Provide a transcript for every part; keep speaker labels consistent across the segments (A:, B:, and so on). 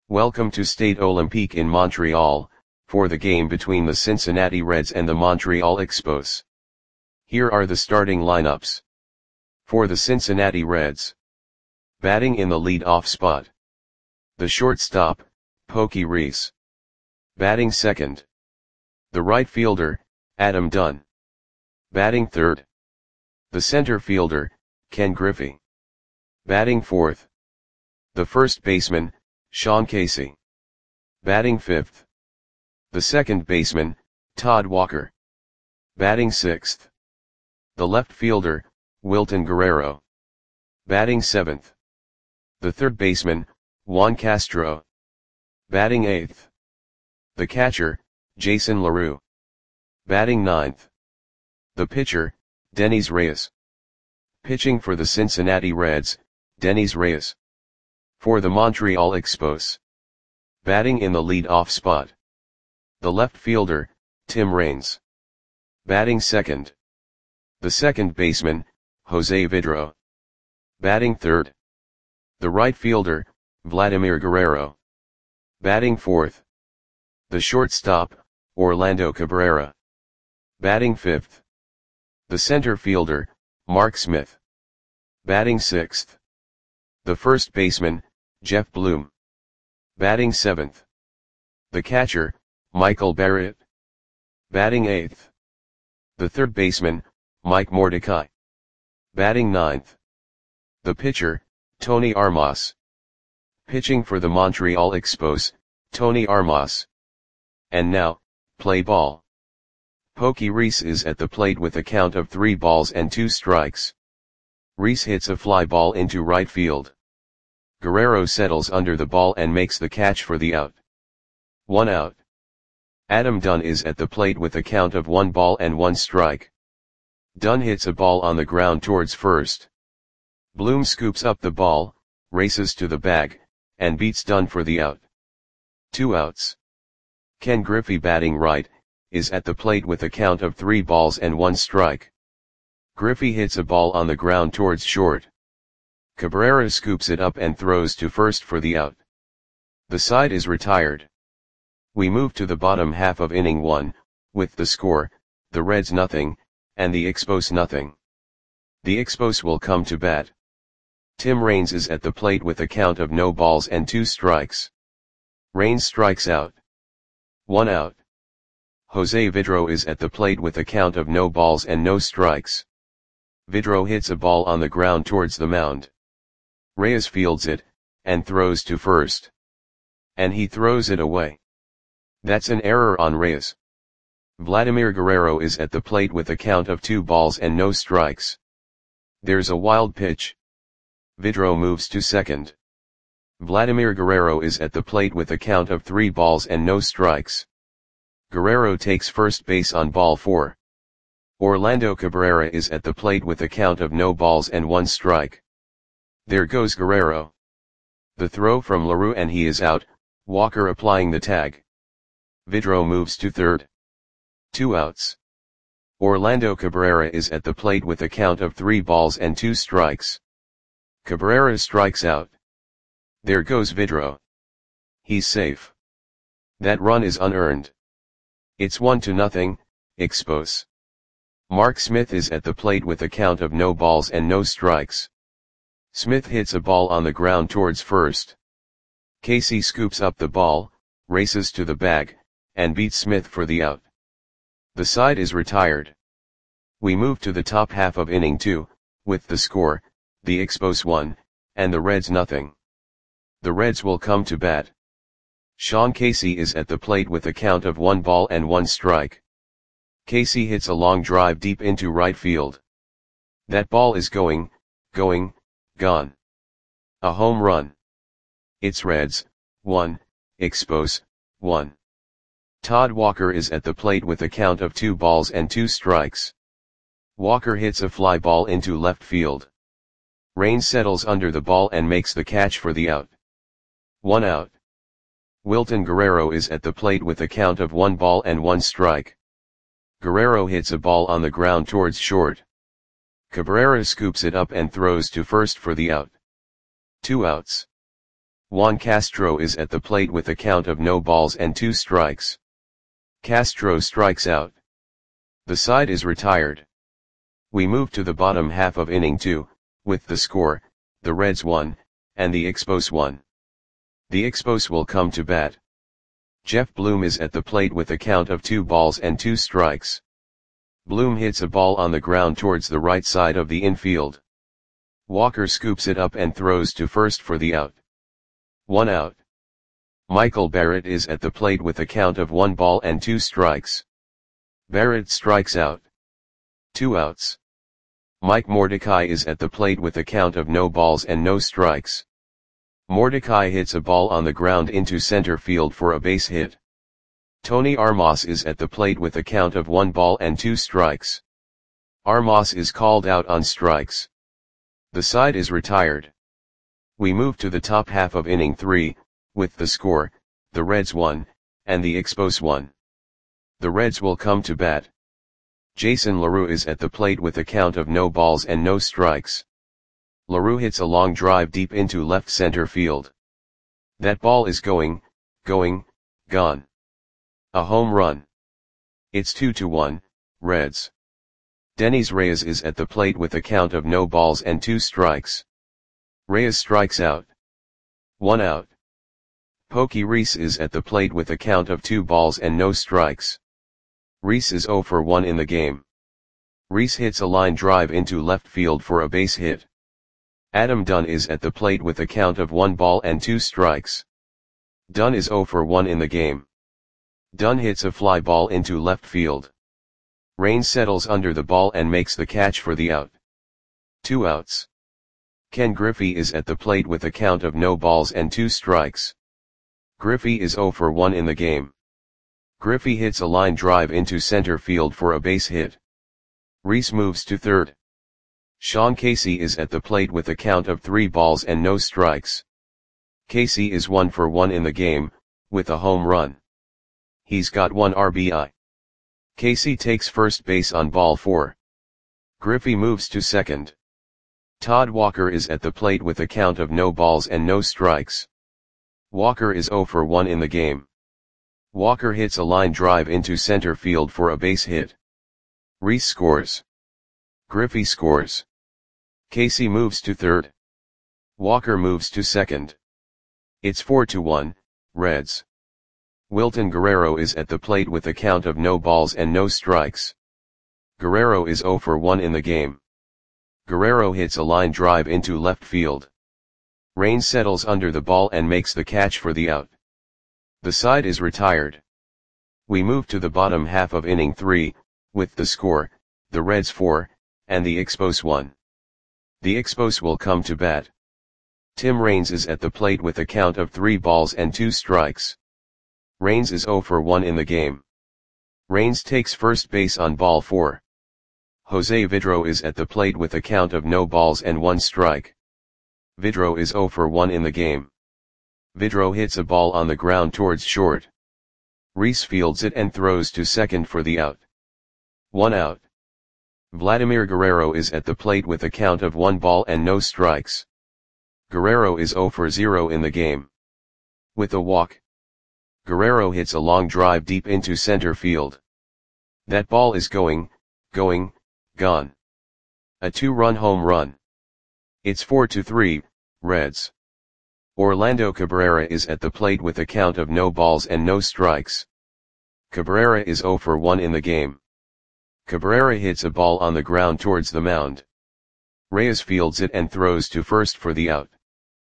A: Welcome to Stade Olympique in Montreal, for the game between the Cincinnati Reds and the Montreal Expos. Here are the starting lineups. For the Cincinnati Reds. Batting in the lead-off spot. The shortstop, Pokey Reese. Batting second. The right fielder, Adam Dunn. Batting third. The center fielder, Ken Griffey. Batting fourth. The first baseman, Sean Casey. Batting fifth. The second baseman, Todd Walker. Batting sixth. The left fielder, Wilton Guerrero. Batting seventh. The third baseman, Juan Castro. Batting eighth. The catcher, Jason LaRue. Batting ninth. The pitcher, Denis Reyes. Pitching for the Cincinnati Reds, Denis Reyes. For the Montreal Expos. Batting in the lead-off spot. The left fielder, Tim Raines. Batting second. The second baseman, Jose Vidro. Batting third. The right fielder, Vladimir Guerrero. Batting fourth. The shortstop, Orlando Cabrera. Batting fifth. The center fielder, Mark Smith. Batting sixth. The first baseman, Jeff Bloom. Batting seventh. The catcher, Michael Barrett. Batting eighth. The third baseman, Mike Mordecai. Batting ninth. The pitcher, Tony Armas. Pitching for the Montreal Expos, Tony Armas. And now, play ball. Pokey Reese is at the plate with a count of 3 balls and 2 strikes. Reese hits a fly ball into right field. Guerrero settles under the ball and makes the catch for the out. 1 out. Adam Dunn is at the plate with a count of 1 ball and 1 strike. Dunn hits a ball on the ground towards first. Bloom scoops up the ball, races to the bag, and beats Dunn for the out. 2 outs. Ken Griffey, batting right, is at the plate with a count of 3 balls and 1 strike. Griffey hits a ball on the ground towards short. Cabrera scoops it up and throws to first for the out. The side is retired. We move to the bottom half of inning 1, with the score, the Reds nothing, and the Expos nothing. The Expos will come to bat. Tim Raines is at the plate with a count of no balls and 2 strikes. Raines strikes out. 1 out. Jose Vidro is at the plate with a count of no balls and no strikes. Vidro hits a ball on the ground towards the mound. Reyes fields it, and throws to first. And he throws it away. That's an error on Reyes. Vladimir Guerrero is at the plate with a count of 2 balls and no strikes. There's a wild pitch. Vidro moves to second. Vladimir Guerrero is at the plate with a count of 3 balls and no strikes. Guerrero takes first base on ball 4. Orlando Cabrera is at the plate with a count of no balls and 1 strike. There goes Guerrero. The throw from LaRue and he is out, Walker applying the tag. Vidro moves to third. 2 outs. Orlando Cabrera is at the plate with a count of 3 balls and 2 strikes. Cabrera strikes out. There goes Vidro. He's safe. That run is unearned. It's 1-0, Expos. Mark Smith is at the plate with a count of no balls and no strikes. Smith hits a ball on the ground towards first. Casey scoops up the ball, races to the bag, and beats Smith for the out. The side is retired. We move to the top half of inning 2, with the score, the Expos 1, and the Reds nothing. The Reds will come to bat. Sean Casey is at the plate with a count of 1 ball and 1 strike. Casey hits a long drive deep into right field. That ball is going, gone. A home run. It's Reds, 1, Expos, 1. Todd Walker is at the plate with a count of 2 balls and 2 strikes. Walker hits a fly ball into left field. Raines settles under the ball and makes the catch for the out. 1 out. Wilton Guerrero is at the plate with a count of 1 ball and 1 strike. Guerrero hits a ball on the ground towards short. Cabrera scoops it up and throws to first for the out. 2 outs. Juan Castro is at the plate with a count of no balls and 2 strikes. Castro strikes out. The side is retired. We move to the bottom half of inning 2, with the score, the Reds 1, and the Expos 1. The Expos will come to bat. Jeff Bloom is at the plate with a count of 2 balls and 2 strikes. Bloom hits a ball on the ground towards the right side of the infield. Walker scoops it up and throws to first for the out. 1 out. Michael Barrett is at the plate with a count of 1 ball and 2 strikes. Barrett strikes out. 2 outs. Mike Mordecai is at the plate with a count of no balls and no strikes. Mordecai hits a ball on the ground into center field for a base hit. Tony Armas is at the plate with a count of 1 ball and 2 strikes. Armas is called out on strikes. The side is retired. We move to the top half of inning 3, with the score, the Reds 1, and the Expos 1. The Reds will come to bat. Jason LaRue is at the plate with a count of no balls and no strikes. LaRue hits a long drive deep into left center field. That ball is going, gone. A home run. It's 2-1, Reds. Denys Reyes is at the plate with a count of no balls and 2 strikes. Reyes strikes out. 1 out. Pokey Reese is at the plate with a count of 2 balls and no strikes. Reese is 0 for 1 in the game. Reese hits a line drive into left field for a base hit. Adam Dunn is at the plate with a count of 1 ball and 2 strikes. Dunn is 0 for 1 in the game. Dunn hits a fly ball into left field. Rain settles under the ball and makes the catch for the out. 2 outs. Ken Griffey is at the plate with a count of no balls and 2 strikes. Griffey is 0 for 1 in the game. Griffey hits a line drive into center field for a base hit. Reese moves to third. Sean Casey is at the plate with a count of 3 balls and no strikes. Casey is 1 for 1 in the game, with a home run. He's got 1 RBI. Casey takes first base on ball 4. Griffey moves to second. Todd Walker is at the plate with a count of no balls and no strikes. Walker is 0 for 1 in the game. Walker hits a line drive into center field for a base hit. Reese scores. Griffey scores. Casey moves to third. Walker moves to second. It's 4-1, Reds. Wilton Guerrero is at the plate with a count of no balls and no strikes. Guerrero is 0 for 1 in the game. Guerrero hits a line drive into left field. Rain settles under the ball and makes the catch for the out. The side is retired. We move to the bottom half of inning 3, with the score, the Reds 4, and the Expos 1. The Expos will come to bat. Tim Raines is at the plate with a count of 3 balls and 2 strikes. Raines is 0 for 1 in the game. Raines takes first base on ball 4. Jose Vidro is at the plate with a count of no balls and 1 strike. Vidro is 0 for 1 in the game. Vidro hits a ball on the ground towards short. Reese fields it and throws to second for the out. 1 out. Vladimir Guerrero is at the plate with a count of 1 ball and no strikes. Guerrero is 0 for 0 in the game. With a walk. Guerrero hits a long drive deep into center field. That ball is going, gone. A 2-run home run. It's 4-3, Reds. Orlando Cabrera is at the plate with a count of no balls and no strikes. Cabrera is 0 for 1 in the game. Cabrera hits a ball on the ground towards the mound. Reyes fields it and throws to first for the out.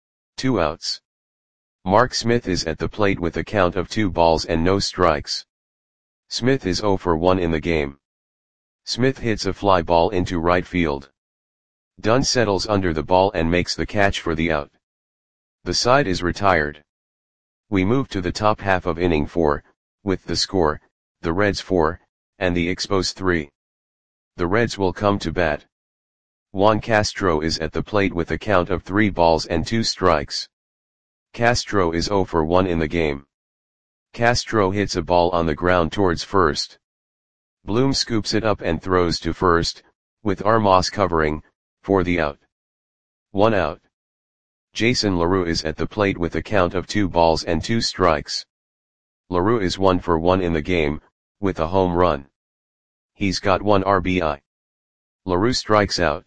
A: 2 outs. Mark Smith is at the plate with a count of 2 balls and no strikes. Smith is 0 for 1 in the game. Smith hits a fly ball into right field. Dunn settles under the ball and makes the catch for the out. The side is retired. We move to the top half of inning 4, with the score, the Reds 4, and the Expos 3. The Reds will come to bat. Juan Castro is at the plate with a count of 3 balls and 2 strikes. Castro is 0 for 1 in the game. Castro hits a ball on the ground towards first. Bloom scoops it up and throws to first, with Armas covering, for the out. 1 out. Jason LaRue is at the plate with a count of 2 balls and 2 strikes. LaRue is 1 for 1 in the game, with a home run. He's got 1 RBI. LaRue strikes out.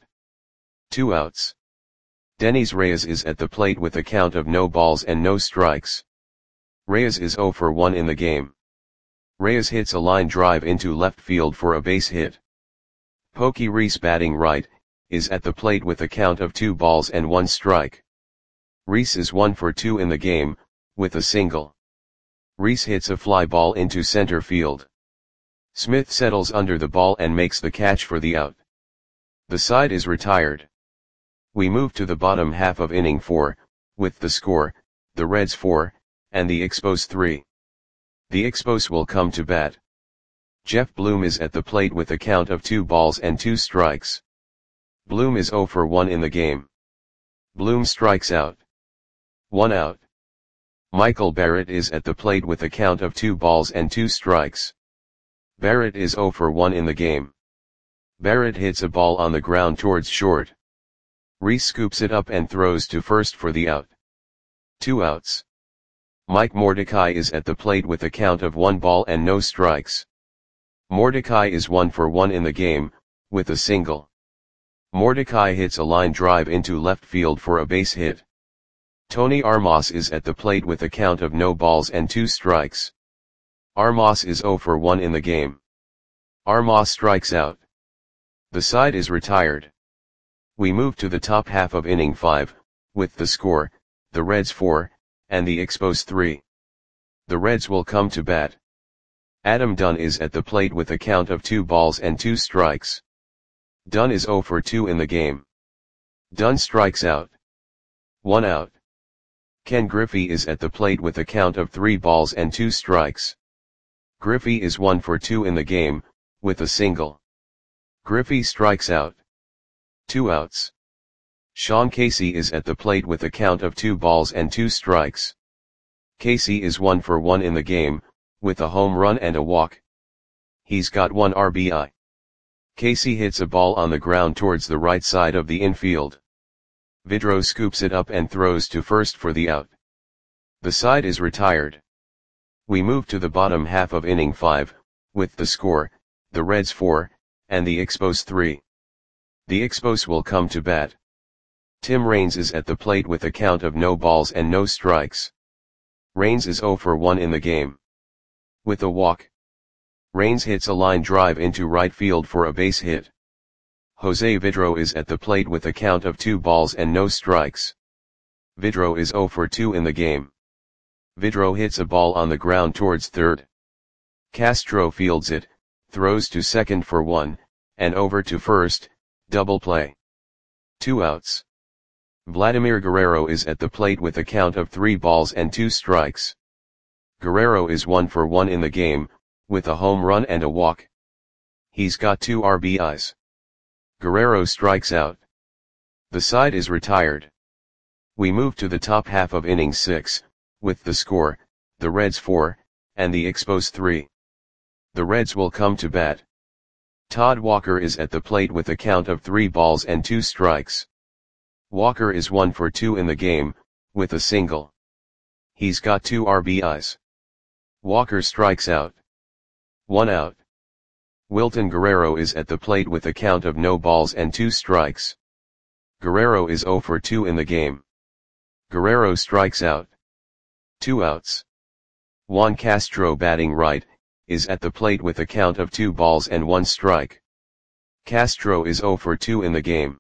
A: 2 outs. Denys Reyes is at the plate with a count of no balls and no strikes. Reyes is 0 for 1 in the game. Reyes hits a line drive into left field for a base hit. Pokey Reese, batting right, is at the plate with a count of 2 balls and 1 strike. Reese is 1 for 2 in the game, with a single. Reese hits a fly ball into center field. Smith settles under the ball and makes the catch for the out. The side is retired. We move to the bottom half of inning 4, with the score, the Reds 4, and the Expos 3. The Expos will come to bat. Jeff Bloom is at the plate with a count of 2 balls and 2 strikes. Bloom is 0 for 1 in the game. Bloom strikes out. 1 out. Michael Barrett is at the plate with a count of 2 balls and 2 strikes. Barrett is 0 for 1 in the game. Barrett hits a ball on the ground towards short. Reese scoops it up and throws to first for the out. 2 outs. Mike Mordecai is at the plate with a count of 1 ball and no strikes. Mordecai is 1 for 1 in the game, with a single. Mordecai hits a line drive into left field for a base hit. Tony Armas is at the plate with a count of no balls and 2 strikes. Armas is 0 for 1 in the game. Armas strikes out. The side is retired. We move to the top half of inning 5, with the score, the Reds 4, and the Expos 3. The Reds will come to bat. Adam Dunn is at the plate with a count of 2 balls and 2 strikes. Dunn is 0 for 2 in the game. Dunn strikes out. 1 out. Ken Griffey is at the plate with a count of 3 balls and 2 strikes. Griffey is 1 for 2 in the game, with a single. Griffey strikes out. 2 outs. Sean Casey is at the plate with a count of 2 balls and 2 strikes. Casey is 1 for 1 in the game, with a home run and a walk. He's got 1 RBI. Casey hits a ball on the ground towards the right side of the infield. Vidro scoops it up and throws to first for the out. The side is retired. We move to the bottom half of inning 5, with the score, the Reds 4, and the Expos 3. The Expos will come to bat. Tim Raines is at the plate with a count of no balls and no strikes. Raines is 0 for 1 in the game. With a walk. Raines hits a line drive into right field for a base hit. Jose Vidro is at the plate with a count of 2 balls and no strikes. Vidro is 0 for 2 in the game. Vidro hits a ball on the ground towards third. Castro fields it, throws to second for 1, and over to first, double play. 2 outs. Vladimir Guerrero is at the plate with a count of 3 balls and 2 strikes. Guerrero is 1 for 1 in the game, with a home run and a walk. He's got 2 RBIs. Guerrero strikes out. The side is retired. We move to the top half of inning 6, with the score, the Reds 4, and the Expos 3. The Reds will come to bat. Todd Walker is at the plate with a count of 3 balls and 2 strikes. Walker is 1 for 2 in the game, with a single. He's got 2 RBIs. Walker strikes out. 1 out. Wilton Guerrero is at the plate with a count of no balls and 2 strikes. Guerrero is 0 for 2 in the game. Guerrero strikes out. 2 outs. Juan Castro, batting right, is at the plate with a count of 2 balls and 1 strike. Castro is 0 for 2 in the game.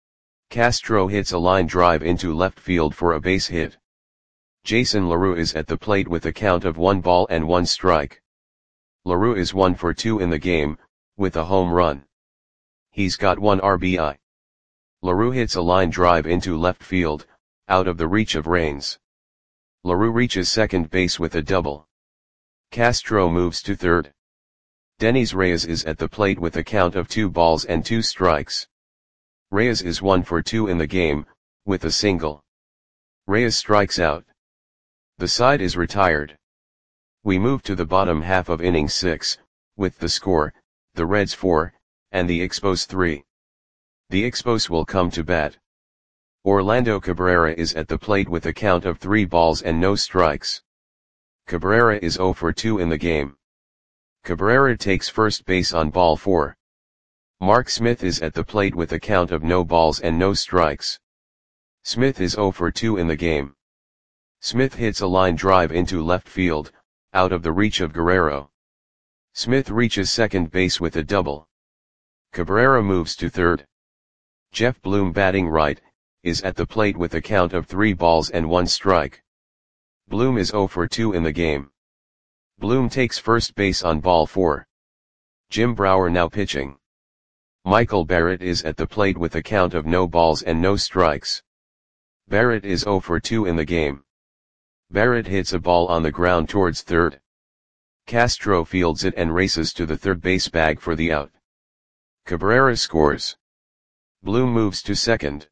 A: Castro hits a line drive into left field for a base hit. Jason LaRue is at the plate with a count of 1 ball and 1 strike. LaRue is 1 for 2 in the game, with a home run. He's got 1 RBI. LaRue hits a line drive into left field, out of the reach of Raines. LaRue reaches second base with a double. Castro moves to third. Denys Reyes is at the plate with a count of 2 balls and 2 strikes. Reyes is 1 for 2 in the game, with a single. Reyes strikes out. The side is retired. We move to the bottom half of inning 6, with the score, the Reds 4, and the Expos 3. The Expos will come to bat. Orlando Cabrera is at the plate with a count of 3 balls and no strikes. Cabrera is 0 for 2 in the game. Cabrera takes first base on ball 4. Mark Smith is at the plate with a count of no balls and no strikes. Smith is 0 for 2 in the game. Smith hits a line drive into left field, out of the reach of Guerrero. Smith reaches second base with a double. Cabrera moves to third. Jeff Bloom, batting right, is at the plate with a count of 3 balls and 1 strike. Bloom is 0 for 2 in the game. Bloom takes first base on ball 4. Jim Brower now pitching. Michael Barrett is at the plate with a count of no balls and no strikes. Barrett is 0 for 2 in the game. Barrett hits a ball on the ground towards third. Castro fields it and races to the third base bag for the out. Cabrera scores. Bloom moves to second.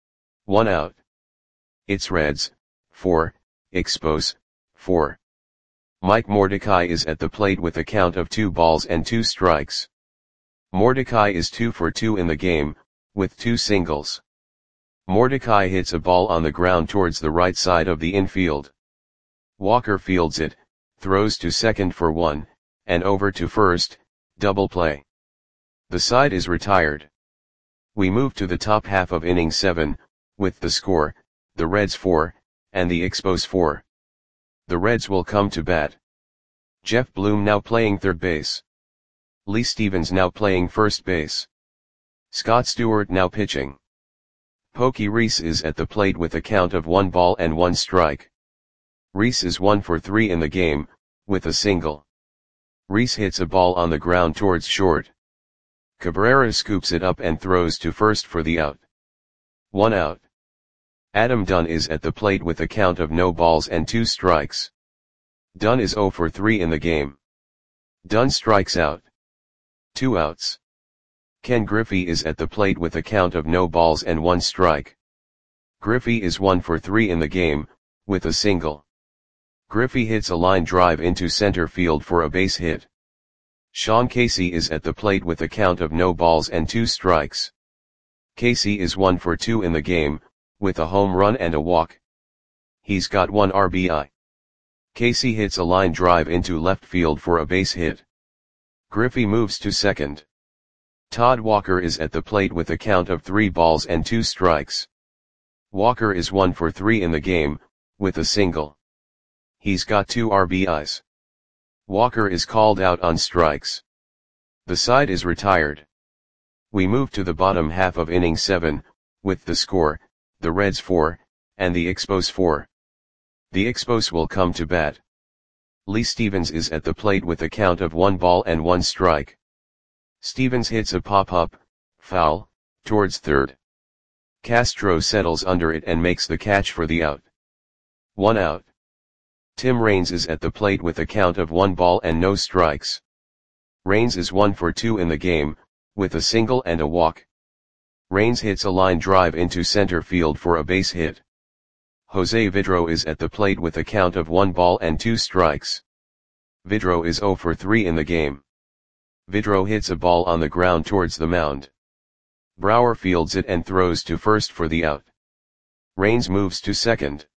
A: 1 out. It's Reds, 4, Expos, 4. Mike Mordecai is at the plate with a count of 2 balls and 2 strikes. Mordecai is 2 for 2 in the game, with 2 singles. Mordecai hits a ball on the ground towards the right side of the infield. Walker fields it, throws to second for 1, and over to first, double play. The side is retired. We move to the top half of inning 7, with the score, the Reds 4, and the Expos 4. The Reds will come to bat. Jeff Bloom now playing third base. Lee Stevens now playing first base. Scott Stewart now pitching. Pokey Reese is at the plate with a count of 1 ball and 1 strike. Reese is 1 for 3 in the game, with a single. Reese hits a ball on the ground towards short. Cabrera scoops it up and throws to first for the out. 1 out. Adam Dunn is at the plate with a count of no balls and 2 strikes. Dunn is 0 for 3 in the game. Dunn strikes out. 2 outs. Ken Griffey is at the plate with a count of no balls and 1 strike. Griffey is 1 for 3 in the game, with a single. Griffey hits a line drive into center field for a base hit. Sean Casey is at the plate with a count of no balls and 2 strikes. Casey is 1 for 2 in the game, with a home run and a walk. He's got 1 RBI. Casey hits a line drive into left field for a base hit. Griffey moves to second. Todd Walker is at the plate with a count of 3 balls and 2 strikes. Walker is 1 for 3 in the game, with a single. He's got 2 RBIs. Walker is called out on strikes. The side is retired. We move to the bottom half of inning 7, with the score, the Reds 4, and the Expos 4. The Expos will come to bat. Lee Stevens is at the plate with a count of 1 ball and 1 strike. Stevens hits a pop-up, foul, towards third. Castro settles under it and makes the catch for the out. 1 out. Tim Raines is at the plate with a count of 1 ball and no strikes. Raines is 1 for 2 in the game, with a single and a walk. Raines hits a line drive into center field for a base hit. Jose Vidro is at the plate with a count of 1 ball and 2 strikes. Vidro is 0 for 3 in the game. Vidro hits a ball on the ground towards the mound. Brower fields it and throws to first for the out. Raines moves to second.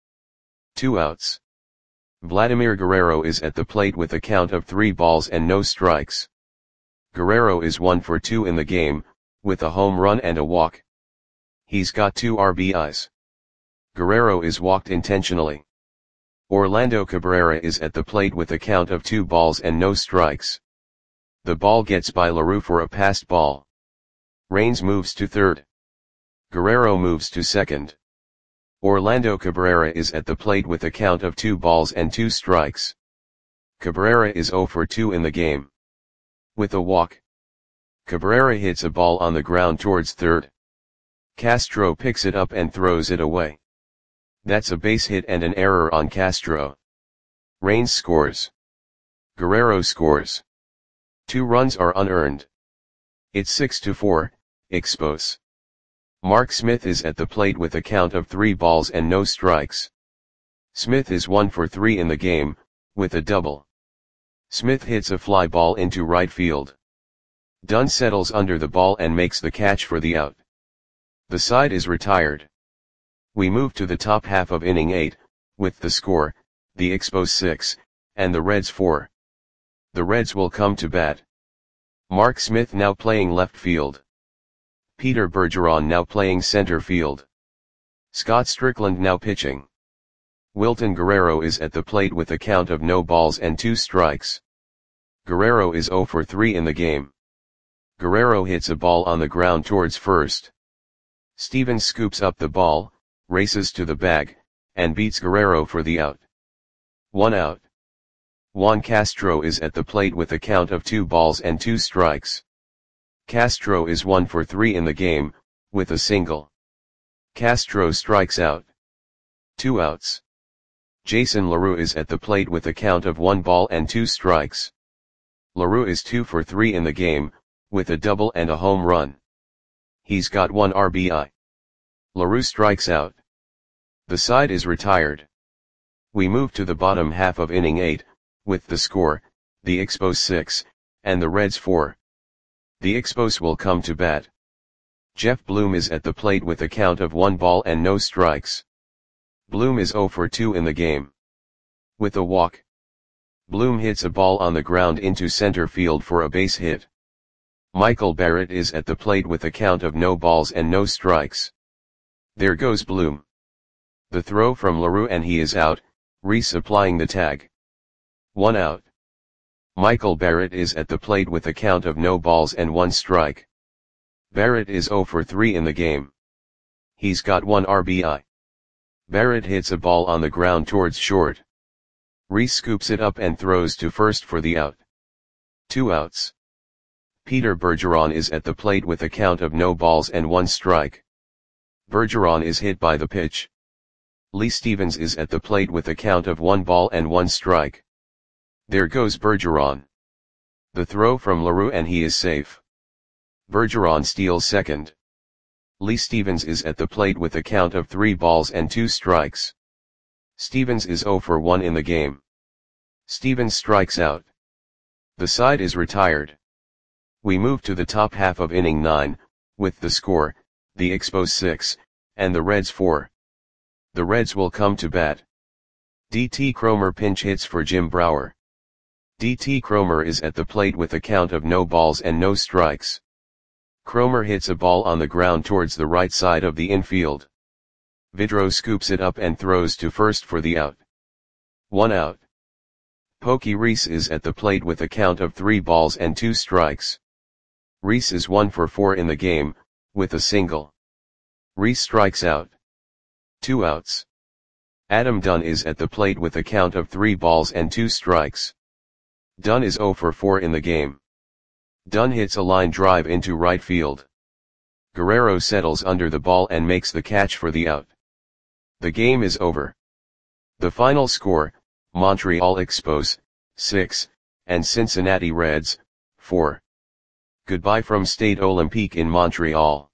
A: 2 outs. Vladimir Guerrero is at the plate with a count of 3 balls and no strikes. Guerrero is 1 for 2 in the game, with a home run and a walk. He's got 2 RBIs. Guerrero is walked intentionally. Orlando Cabrera is at the plate with a count of 2 balls and no strikes. The ball gets by LaRue for a passed ball. Raines moves to third. Guerrero moves to second. Orlando Cabrera is at the plate with a count of 2 balls and 2 strikes. Cabrera is 0 for 2 in the game. With a walk. Cabrera hits a ball on the ground towards third. Castro picks it up and throws it away. That's a base hit and an error on Castro. Raines scores. Guerrero scores. 2 runs are unearned. It's 6-4, Expos. Mark Smith is at the plate with a count of 3 balls and no strikes. Smith is 1 for 3 in the game, with a double. Smith hits a fly ball into right field. Dunn settles under the ball and makes the catch for the out. The side is retired. We move to the top half of inning 8, with the score, the Expos 6, and the Reds 4. The Reds will come to bat. Mark Smith now playing left field. Peter Bergeron now playing center field. Scott Strickland now pitching. Wilton Guerrero is at the plate with a count of no balls and 2 strikes. Guerrero is 0 for 3 in the game. Guerrero hits a ball on the ground towards first. Stevens scoops up the ball, races to the bag, and beats Guerrero for the out. 1 out. Juan Castro is at the plate with a count of 2 balls and 2 strikes. Castro is 1 for 3 in the game, with a single. Castro strikes out. 2 outs. Jason LaRue is at the plate with a count of 1 ball and 2 strikes. LaRue is 2 for 3 in the game, with a double and a home run. He's got 1 RBI. LaRue strikes out. The side is retired. We move to the bottom half of inning 8, with the score, the Expos 6, and the Reds 4. The Expos will come to bat. Jeff Bloom is at the plate with a count of 1 ball and no strikes. Bloom is 0 for 2 in the game. With a walk. Bloom hits a ball on the ground into center field for a base hit. Michael Barrett is at the plate with a count of no balls and no strikes. There goes Bloom. The throw from LaRue and he is out, Reese applying the tag. 1 out. Michael Barrett is at the plate with a count of no balls and 1 strike. Barrett is 0 for 3 in the game. He's got 1 RBI. Barrett hits a ball on the ground towards short. Reese scoops it up and throws to first for the out. 2 outs. Peter Bergeron is at the plate with a count of no balls and 1 strike. Bergeron is hit by the pitch. Lee Stevens is at the plate with a count of 1 ball and 1 strike. There goes Bergeron. The throw from LaRue and he is safe. Bergeron steals second. Lee Stevens is at the plate with a count of 3 balls and 2 strikes. Stevens is 0 for 1 in the game. Stevens strikes out. The side is retired. We move to the top half of inning 9, with the score, the Expos 6, and the Reds 4. The Reds will come to bat. D.T. Cromer pinch hits for Jim Brower. D.T. Cromer is at the plate with a count of no balls and no strikes. Cromer hits a ball on the ground towards the right side of the infield. Vidro scoops it up and throws to first for the out. 1 out. Pokey Reese is at the plate with a count of 3 balls and 2 strikes. Reese is 1 for 4 in the game, with a single. Reese strikes out. 2 outs. Adam Dunn is at the plate with a count of 3 balls and 2 strikes. Dunn is 0 for 4 in the game. Dunn hits a line drive into right field. Guerrero settles under the ball and makes the catch for the out. The game is over. The final score, Montreal Expos, 6, and Cincinnati Reds, 4. Goodbye from Stade Olympique in Montreal.